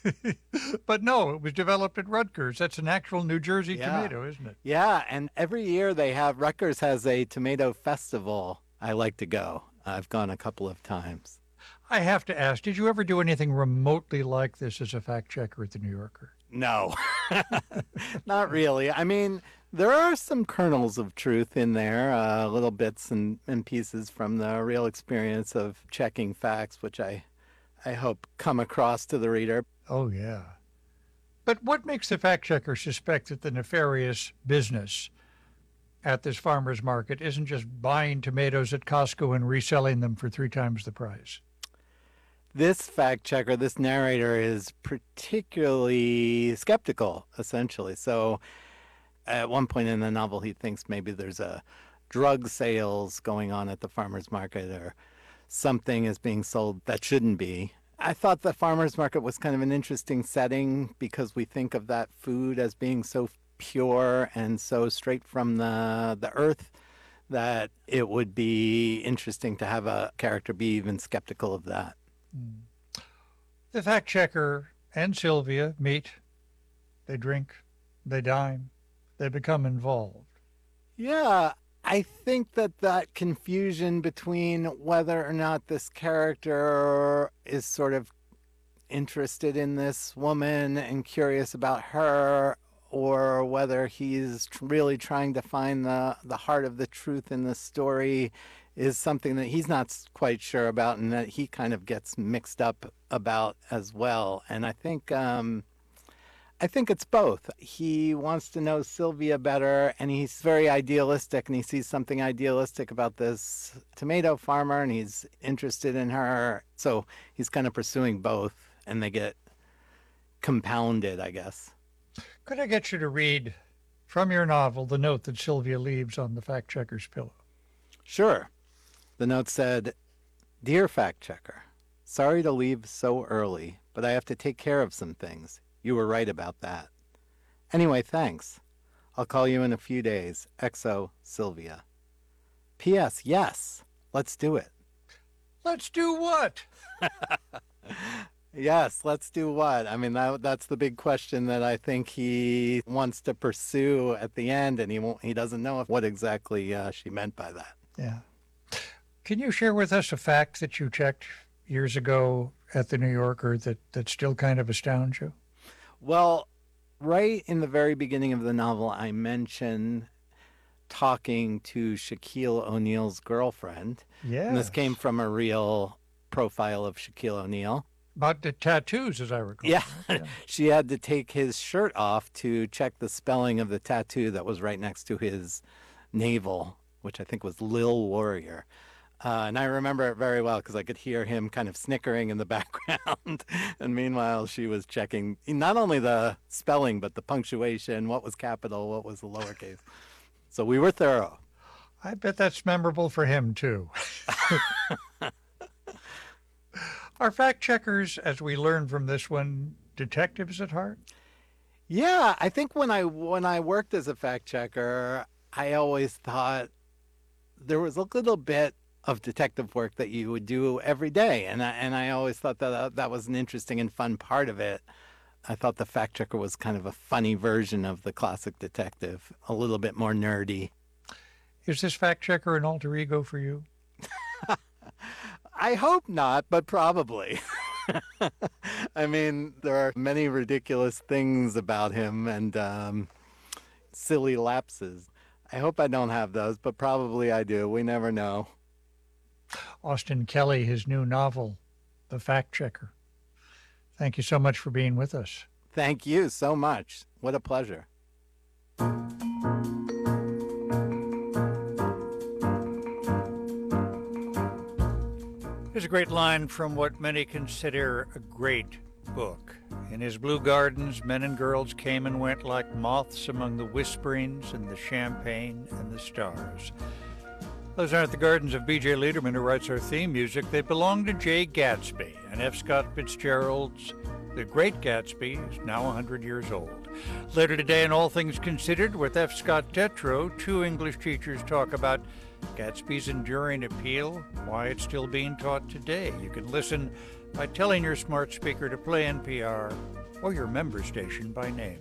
But no, it was developed at Rutgers. That's an actual New Jersey tomato, isn't it? Yeah, and every year Rutgers has a tomato festival. I like to go. I've gone a couple of times. I have to ask, did you ever do anything remotely like this as a fact checker at the New Yorker? No, not really. I mean, there are some kernels of truth in there, little bits and pieces from the real experience of checking facts, which I hope come across to the reader. Oh, yeah. But what makes the fact checker suspect that the nefarious business at this farmer's market isn't just buying tomatoes at Costco and reselling them for 3 times the price? This fact checker, this narrator, is particularly skeptical, essentially. So at one point in the novel, he thinks maybe there's a drug sales going on at the farmer's market or something is being sold that shouldn't be. I thought the farmer's market was kind of an interesting setting because we think of that food as being so pure and so straight from the earth that it would be interesting to have a character be even skeptical of that. The fact checker and Sylvia meet, they drink, they dine, they become involved. Yeah, I think that confusion between whether or not this character is sort of interested in this woman and curious about her, or whether he's really trying to find the heart of the truth in the story, is something that he's not quite sure about and that he kind of gets mixed up about as well. And I think it's both. He wants to know Sylvia better, and he's very idealistic, and he sees something idealistic about this tomato farmer, and he's interested in her. So he's kind of pursuing both, and they get compounded, I guess. Could I get you to read from your novel the note that Sylvia leaves on the fact checker's pillow? Sure. The note said, "Dear fact checker, sorry to leave so early, but I have to take care of some things. You were right about that. Anyway, thanks. I'll call you in a few days. XO, Sylvia. P.S. Yes, let's do it." Let's do what? Yes, let's do what? I mean, that's the big question that I think he wants to pursue at the end, and he doesn't know what exactly she meant by that. Yeah. Can you share with us a fact that you checked years ago at the New Yorker that still kind of astounds you? Well, right in the very beginning of the novel, I mention talking to Shaquille O'Neal's girlfriend. Yeah. And this came from a real profile of Shaquille O'Neal. About the tattoos, as I recall. Yeah. She had to take his shirt off to check the spelling of the tattoo that was right next to his navel, which I think was Lil Warrior. And I remember it very well because I could hear him kind of snickering in the background. And meanwhile, she was checking not only the spelling, but the punctuation, what was capital, what was the lowercase. So we were thorough. I bet that's memorable for him, too. Are fact checkers, as we learned from this one, detectives at heart? Yeah, I think when I worked as a fact checker, I always thought there was a little bit of detective work that you would do every day, and I always thought that was an interesting and fun part of it. I thought the fact checker was kind of a funny version of the classic detective, a little bit more nerdy. Is this fact checker an alter ego for you? I hope not, but probably. I mean, there are many ridiculous things about him and silly lapses. I hope I don't have those, but probably I do. We never know. Austin Kelly, his new novel, The Fact Checker. Thank you so much for being with us. Thank you so much. What a pleasure. Here's a great line from what many consider a great book. In his blue gardens, men and girls came and went like moths among the whisperings and the champagne and the stars. Those aren't the gardens of B.J. Liederman, who writes our theme music. They belong to Jay Gatsby, and F. Scott Fitzgerald's The Great Gatsby is now 100 years old. Later today in All Things Considered, with F. Scott Tetro, two English teachers talk about Gatsby's enduring appeal, why it's still being taught today. You can listen by telling your smart speaker to play NPR or your member station by name.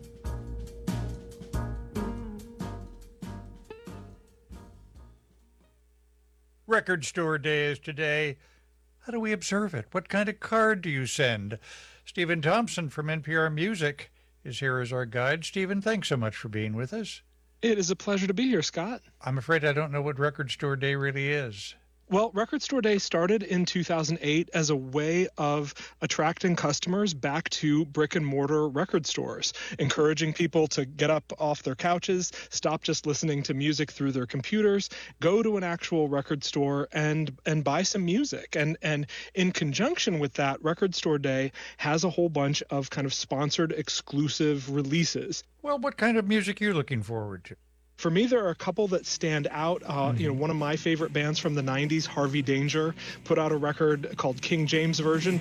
Record Store Day is today. How do we observe it? What kind of card do you send? Stephen Thompson from NPR Music is here as our guide. Stephen, thanks so much for being with us. It is a pleasure to be here, Scott. I'm afraid I don't know what Record Store Day really is. Well, Record Store Day started in 2008 as a way of attracting customers back to brick and mortar record stores, encouraging people to get up off their couches, stop just listening to music through their computers, go to an actual record store and buy some music. And in conjunction with that, Record Store Day has a whole bunch of kind of sponsored exclusive releases. Well, what kind of music are you looking forward to? For me, there are a couple that stand out. One of my favorite bands from the 90s, Harvey Danger, put out a record called King James Version.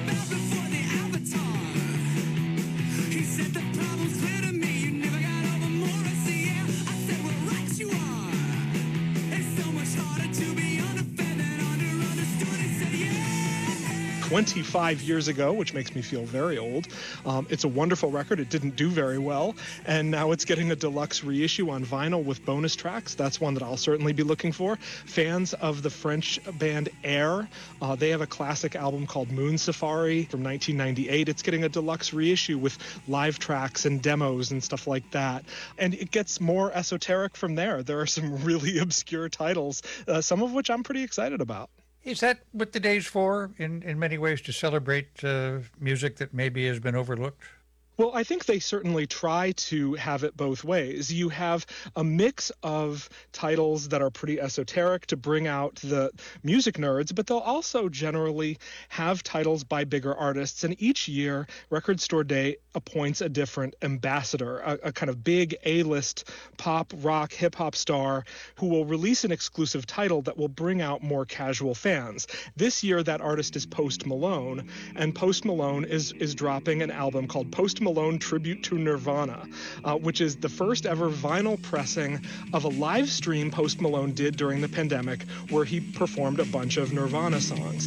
"25 years ago, which makes me feel very old. It's a wonderful record. It didn't do very well, and now it's getting a deluxe reissue on vinyl with bonus tracks. That's one that I'll certainly be looking for. Fans of the French band Air, they have a classic album called Moon Safari from 1998. It's getting a deluxe reissue with live tracks and demos and stuff like that. And it gets more esoteric from there. There are some really obscure titles, some of which I'm pretty excited about. Is that what the day's for, in many ways, to celebrate music that maybe has been overlooked? Well, I think they certainly try to have it both ways. You have a mix of titles that are pretty esoteric to bring out the music nerds, but they'll also generally have titles by bigger artists. And each year, Record Store Day appoints a different ambassador, a kind of big A-list pop, rock, hip-hop star who will release an exclusive title that will bring out more casual fans. This year, that artist is Post Malone, and Post Malone is dropping an album called Post Malone Tribute to Nirvana, which is the first ever vinyl pressing of a live stream Post Malone did during the pandemic, where he performed a bunch of Nirvana songs.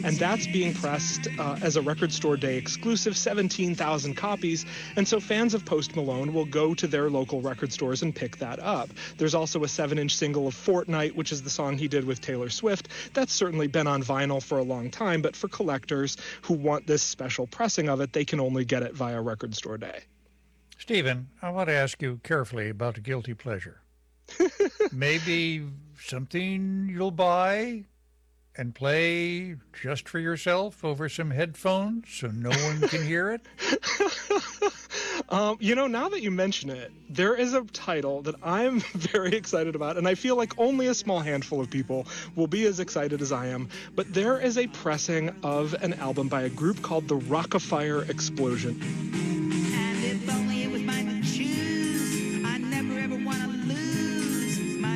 and that's being pressed as a Record Store Day exclusive, 17,000 copies, and so fans of Post Malone will go to their local record stores and pick that up. There's also a 7-inch single of Fortnite, which is the song he did with Taylor Swift. That's certainly been on vinyl for a long time, but for collectors who want this special pressing of it, they can only get it via Record Store Day. Stephen, I want to ask you carefully about a guilty pleasure. Maybe something you'll buy and play just for yourself over some headphones so no one can hear it? Now that you mention it, there is a title that I'm very excited about, and I feel like only a small handful of people will be as excited as I am, but there is a pressing of an album by a group called the Rock-afire Explosion. And if only it was my shoes, I never ever want to lose my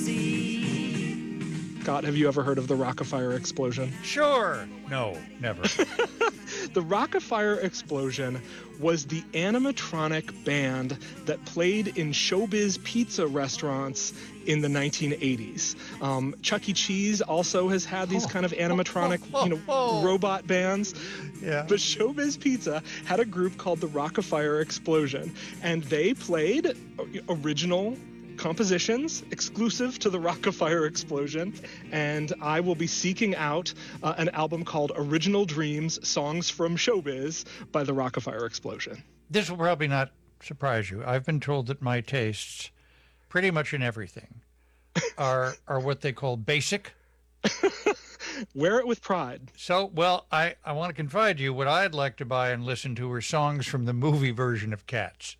Lucy. Scott, have you ever heard of the Rock-afire Explosion? Sure. No, never. The Rock-afire Explosion was the animatronic band that played in showbiz pizza restaurants in the 1980s. Chuck E. Cheese also has had these kind of animatronic, robot bands. Yeah. But Showbiz Pizza had a group called the Rock-afire Explosion, and they played original compositions exclusive to the Rock-afire Explosion, and I will be seeking out an album called Original Dreams, Songs from Showbiz by the Rock-afire Explosion. This will probably not surprise you. I've been told that my tastes, pretty much in everything, are what they call basic. Wear it with pride. So, well, I want to confide to you what I'd like to buy and listen to are songs from the movie version of Cats.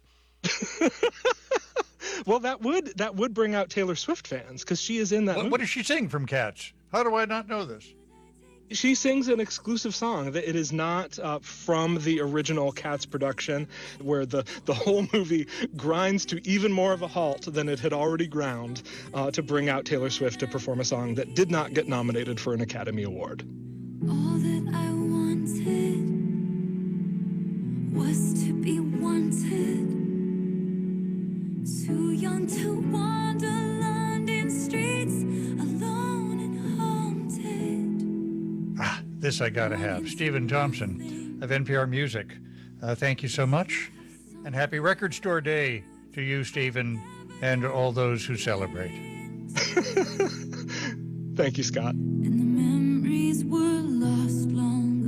Well, that would bring out Taylor Swift fans, because she is in that movie. What does she sing from Cats? How do I not know this? She sings an exclusive song that it is not from the original Cats production, where the whole movie grinds to even more of a halt than it had already ground to bring out Taylor Swift to perform a song that did not get nominated for an Academy Award. All that I wanted was to be wanted. Too young to wander London streets alone and haunted. This I gotta have. Stephen Thompson of NPR Music. Thank you so much, and happy Record Store Day to you, Stephen, and all those who celebrate. Thank you, Scott. And the memories were lost long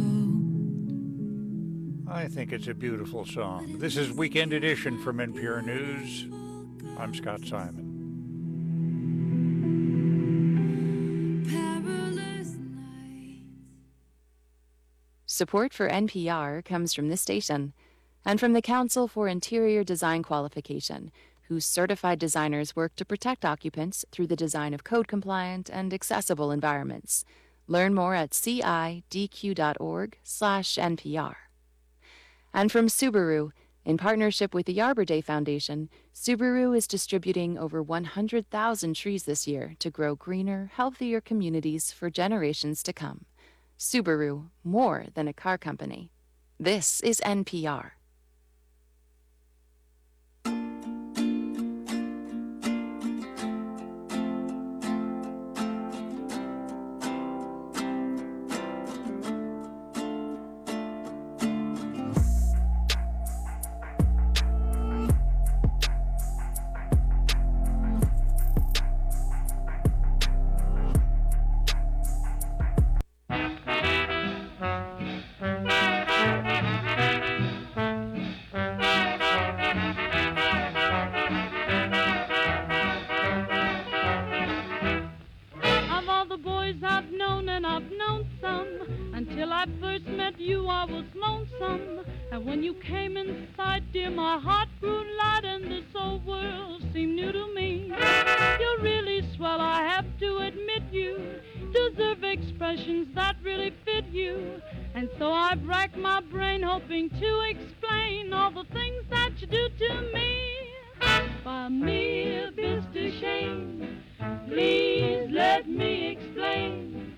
ago. I think it's a beautiful song. This is Weekend Edition from NPR News. I'm Scott Simon. Support for NPR comes from this station and from the Council for Interior Design Qualification, whose certified designers work to protect occupants through the design of code-compliant and accessible environments. Learn more at cidq.org/NPR. And from Subaru, in partnership with the Arbor Day Foundation, Subaru is distributing over 100,000 trees this year to grow greener, healthier communities for generations to come. Subaru, more than a car company. This is NPR. Please let me explain.